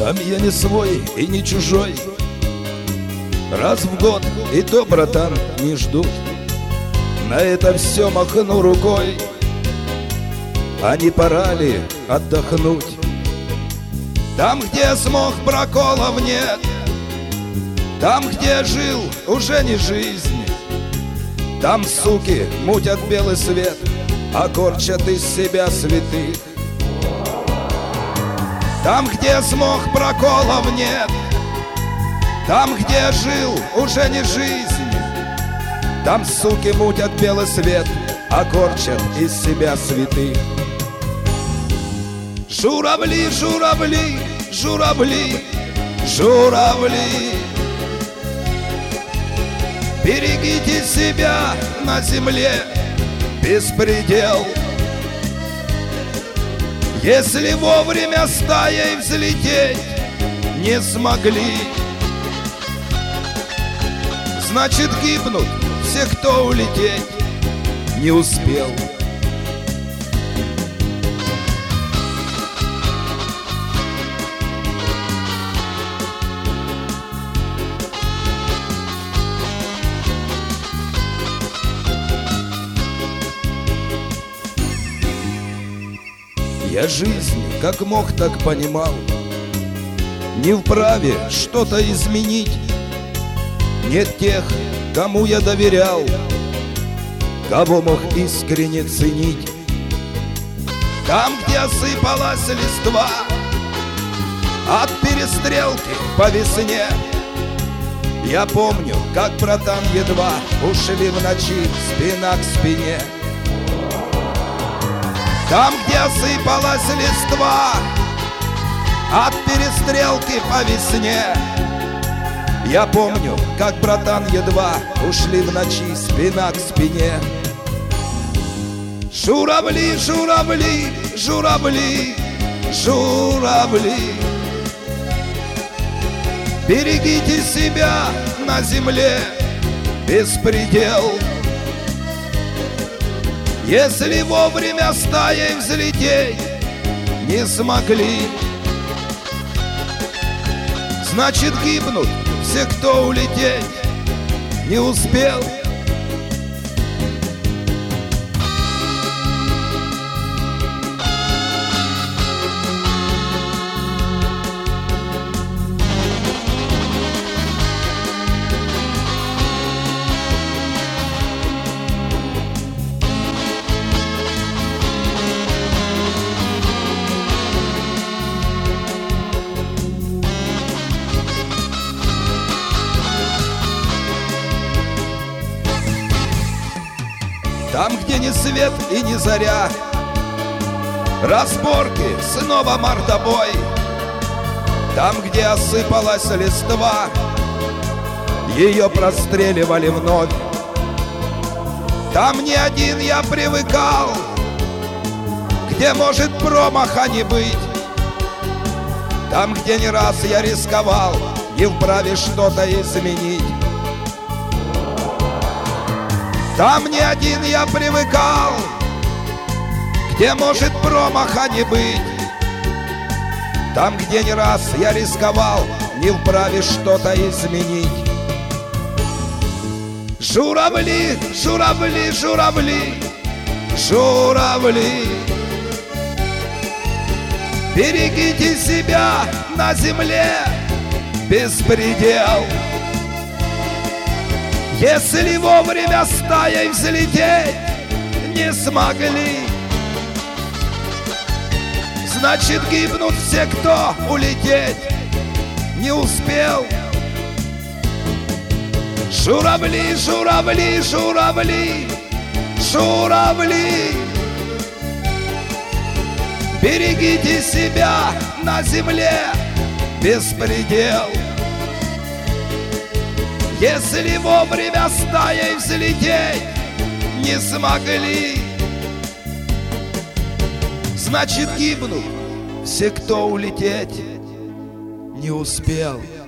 Там я не свой и не чужой. Раз в год, и то, братан, не ждут. На это все махну рукой. А не пора ли отдохнуть? Там, где смог, проколов нет. Там, где жил, уже не жизнь. Там, суки, мутят белый свет, а корчат из себя святых. Там, где смог, проколов нет. Там, где жил, уже не жизнь. Там, суки, мутят белый свет, а корчат из себя святых. Журавли, журавли, журавли, журавли, берегите себя, на земле беспредел. Если вовремя стаей взлететь не смогли, значит, гибнут все, кто улететь не успел. Я жизнь как мог, так понимал. Не вправе что-то изменить. Нет тех, кому я доверял, кого мог искренне ценить. Там, где осыпалась листва от перестрелки по весне, я помню, как, братан, едва ушли в ночи спина к спине. Там, где осыпалась листва от перестрелки по весне, я помню, как, братан, едва ушли в ночи спина к спине. Журавли, журавли, журавли, журавли, берегите себя, на земле беспредел. Если вовремя стаей взлететь не смогли, значит, гибнут все, кто улететь не успел. Там, где ни свет и ни заря, разборки, снова мордобой. Там, где осыпалась листва, ее простреливали вновь. Там не один я привыкал, где может промаха не быть. Там, где не раз я рисковал, не вправе что-то изменить. Там не один я привыкал, где может промаха не быть. Там, где не раз я рисковал, не вправе что-то изменить. Журавли, журавли, журавли, журавли, берегите себя, на земле беспредел. Если вовремя стаей взлететь не смогли, значит, гибнут все, кто улететь не успел. Журавли, журавли, журавли, журавли, берегите себя, на земле беспредел. Если вовремя стаей взлететь не смогли, значит, гибнут все, кто улететь не успел.